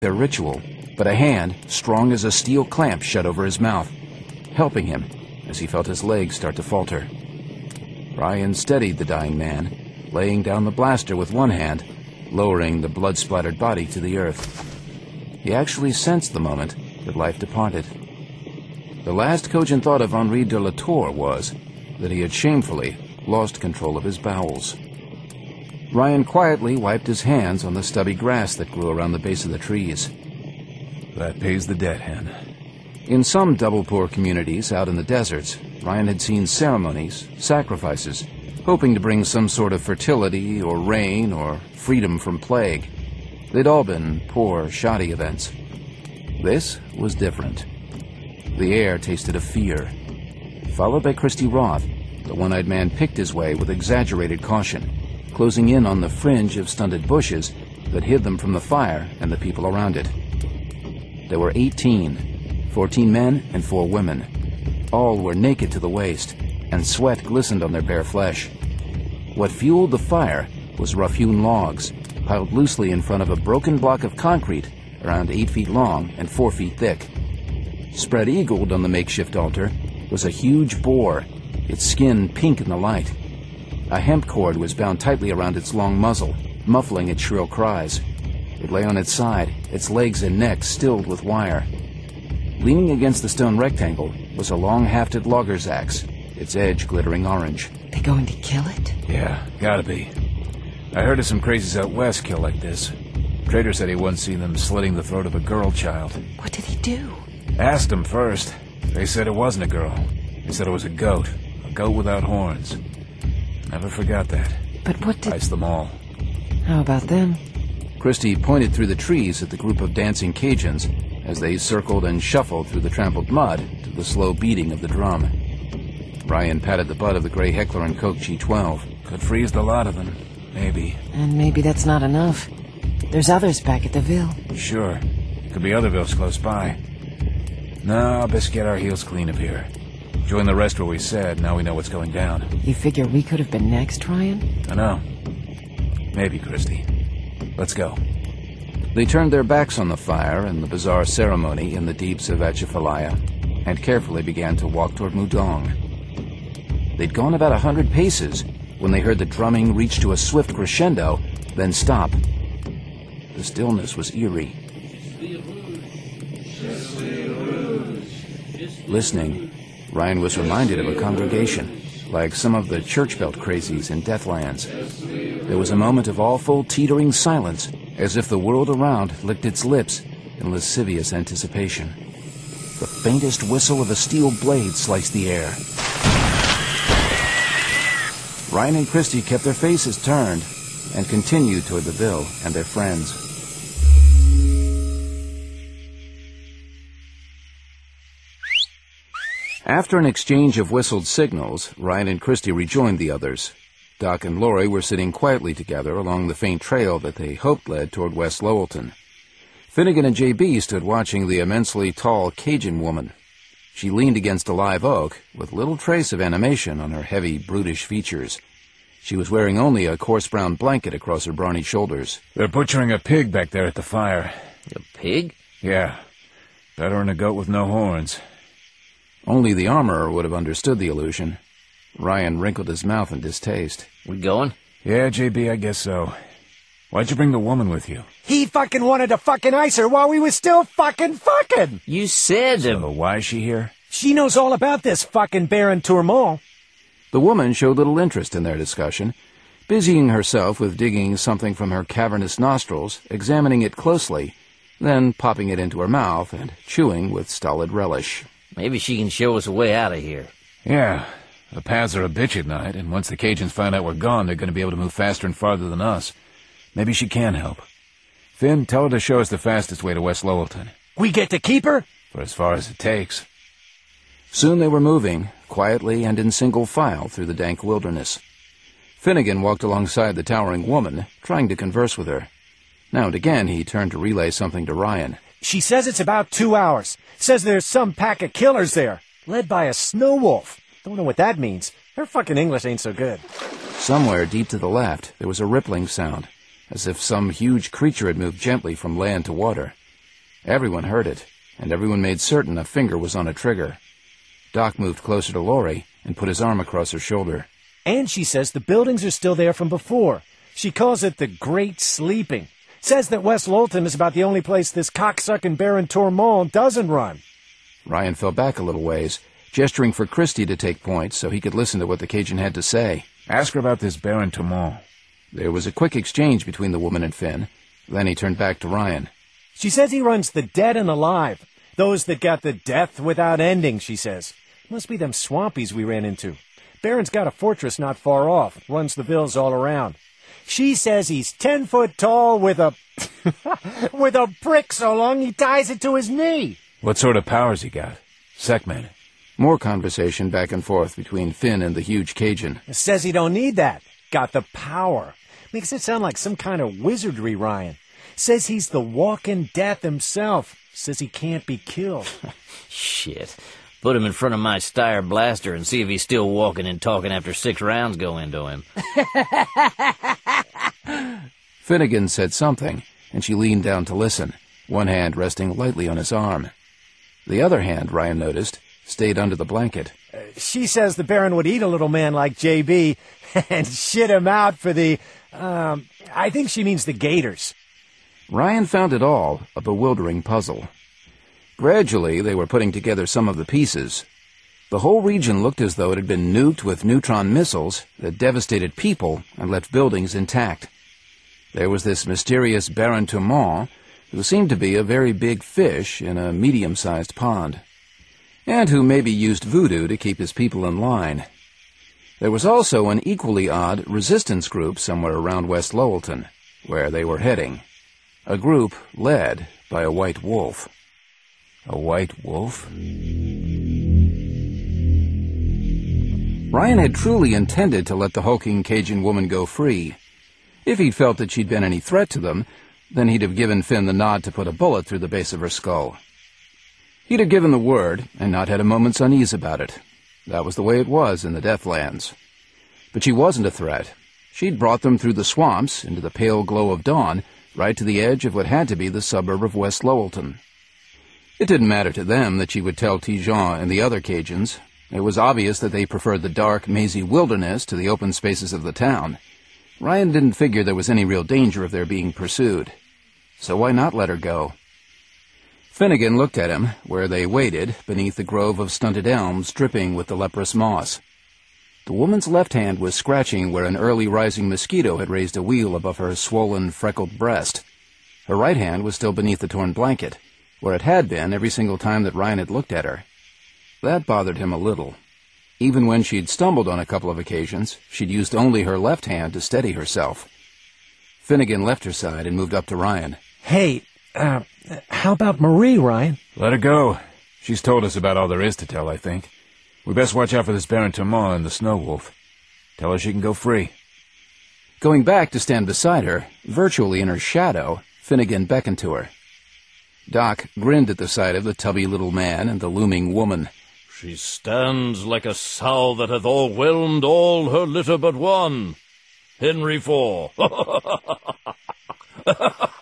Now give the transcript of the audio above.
their ritual, but a hand, strong as a steel clamp, shut over his mouth, helping him as he felt his legs start to falter. Ryan steadied the dying man, laying down the blaster with one hand, lowering the blood-splattered body to the earth. He actually sensed the moment that life departed. The last cogent thought of Henri de la Tour was that he had shamefully lost control of his bowels. Ryan quietly wiped his hands on the stubby grass that grew around the base of the trees. That pays the debt, Hen. In some double-poor communities out in the deserts, Ryan had seen ceremonies, sacrifices, hoping to bring some sort of fertility or rain or freedom from plague. They'd all been poor, shoddy events. This was different. The air tasted of fear. Followed by Christy Roth, the one-eyed man picked his way with exaggerated caution, closing in on the fringe of stunted bushes that hid them from the fire and the people around it. There were 18, 14 men and 4 women. All were naked to the waist, and sweat glistened on their bare flesh. What fueled the fire was rough-hewn logs, piled loosely in front of a broken block of concrete around 8 feet long and 4 feet thick. Spread eagled on the makeshift altar was a huge boar, its skin pink in the light. A hemp cord was bound tightly around its long muzzle, muffling its shrill cries. It lay on its side, its legs and neck stilled with wire. Leaning against the stone rectangle was a long-hafted logger's axe, its edge glittering orange. They going to kill it? Yeah, gotta be. I heard of some crazies out west kill like this. Trader said he once seen them slitting the throat of a girl child. What did he do? Asked them first. They said it wasn't a girl. They said it was a goat without horns. Never forgot that. But what did... Iced them all. How about them? Christy pointed through the trees at the group of dancing Cajuns as they circled and shuffled through the trampled mud to the slow beating of the drum. Ryan patted the butt of the gray Heckler & Koch G12. Could freeze the lot of them. Maybe. And maybe that's not enough. There's others back at the Ville. Sure. Could be other villes close by. No, best get our heels clean of here. Join the rest where we said, now we know what's going down. You figure we could have been next, Ryan? I know. Maybe, Christy. Let's go. They turned their backs on the fire and the bizarre ceremony in the deeps of Atchafalaya, and carefully began to walk toward Mudong. They'd gone about 100 paces when they heard the drumming reach to a swift crescendo, then stop. The stillness was eerie. Listening, Ryan was reminded of a congregation, like some of the church belt crazies in Deathlands. There was a moment of awful, teetering silence, as if the world around licked its lips in lascivious anticipation. The faintest whistle of a steel blade sliced the air. Ryan and Christy kept their faces turned and continued toward the Ville and their friends. After an exchange of whistled signals, Ryan and Christy rejoined the others. Doc and Lori were sitting quietly together along the faint trail that they hoped led toward West Lowellton. Finnegan and J.B. stood watching the immensely tall Cajun woman. She leaned against a live oak, with little trace of animation on her heavy, brutish features. She was wearing only a coarse brown blanket across her brawny shoulders. They're butchering a pig back there at the fire. A pig? Yeah. Better than a goat with no horns. Only the armorer would have understood the allusion. Ryan wrinkled his mouth in distaste. We going? Yeah, J.B., I guess so. Why'd you bring the woman with you? He fucking wanted to fucking ice her while we was still fucking. You said... So why is she here? She knows all about this fucking Baron Tourmont. The woman showed little interest in their discussion, busying herself with digging something from her cavernous nostrils, examining it closely, then popping it into her mouth and chewing with stolid relish. Maybe she can show us a way out of here. Yeah. The paths are a bitch at night, and once the Cajuns find out we're gone, they're going to be able to move faster and farther than us. Maybe she can help. Finn, tell her to show us the fastest way to West Lowellton. We get to keep her? For as far as it takes. Soon they were moving, quietly and in single file, through the dank wilderness. Finnegan walked alongside the towering woman, trying to converse with her. Now and again he turned to relay something to Ryan. She says it's about 2 hours. Says there's some pack of killers there, led by a snow wolf. Don't know what that means. Her fucking English ain't so good. Somewhere deep to the left, there was a rippling sound, as if some huge creature had moved gently from land to water. Everyone heard it, and everyone made certain a finger was on a trigger. Doc moved closer to Lori and put his arm across her shoulder. And she says the buildings are still there from before. She calls it the Great Sleeping. Says that West Lowellton is about the only place this cocksucking Baron Tormont doesn't run. Ryan fell back a little ways, gesturing for Christie to take point so he could listen to what the Cajun had to say. Ask her about this Baron Tormont. There was a quick exchange between the woman and Finn. Then he turned back to Ryan. She says he runs the dead and alive. Those that got the death without ending, she says. Must be them swampies we ran into. Baron's got a fortress not far off. Runs the villas all around. She says he's 10 foot tall with a... with a brick so long he ties it to his knee. What sort of powers he got? Seckman. More conversation back and forth between Finn and the huge Cajun. Says he don't need that. Got the power. Makes it sound like some kind of wizardry, Ryan. Says he's the walking death himself. Says he can't be killed. Shit. Put him in front of my Steyr blaster and see if he's still walking and talking after 6 rounds go into him. Finnegan said something, and she leaned down to listen, one hand resting lightly on his arm. The other hand, Ryan noticed, stayed under the blanket. She says the Baron would eat a little man like J.B. and shit him out for the, I think she means the gators. Ryan found it all a bewildering puzzle. Gradually, they were putting together some of the pieces. The whole region looked as though it had been nuked with neutron missiles that devastated people and left buildings intact. There was this mysterious Baron Tormont, who seemed to be a very big fish in a medium-sized pond, and who maybe used voodoo to keep his people in line. There was also an equally odd resistance group somewhere around West Lowellton, where they were heading. A group led by a white wolf. A white wolf? Ryan had truly intended to let the hulking Cajun woman go free. If he'd felt that she'd been any threat to them, then he'd have given Finn the nod to put a bullet through the base of her skull. He'd have given the word and not had a moment's unease about it. That was the way it was in the Deathlands. But she wasn't a threat. She'd brought them through the swamps, into the pale glow of dawn, right to the edge of what had to be the suburb of West Lowellton. It didn't matter to them that she would tell Ti-Jean and the other Cajuns. It was obvious that they preferred the dark, mazy wilderness to the open spaces of the town. Ryan didn't figure there was any real danger of their being pursued. So why not let her go? Finnegan looked at him, where they waited, beneath the grove of stunted elms dripping with the leprous moss. The woman's left hand was scratching where an early rising mosquito had raised a wheal above her swollen, freckled breast. Her right hand was still beneath the torn blanket, where it had been every single time that Ryan had looked at her. That bothered him a little. Even when she'd stumbled on a couple of occasions, she'd used only her left hand to steady herself. Finnegan left her side and moved up to Ryan. Hey, how about Marie, Ryan? Let her go. She's told us about all there is to tell, I think. We best watch out for this Baron Tormont and the Snow Wolf. Tell her she can go free. Going back to stand beside her, virtually in her shadow, Finnegan beckoned to her. Doc grinned at the sight of the tubby little man and the looming woman. She stands like a sow that hath overwhelmed all her litter but one. Henry IV.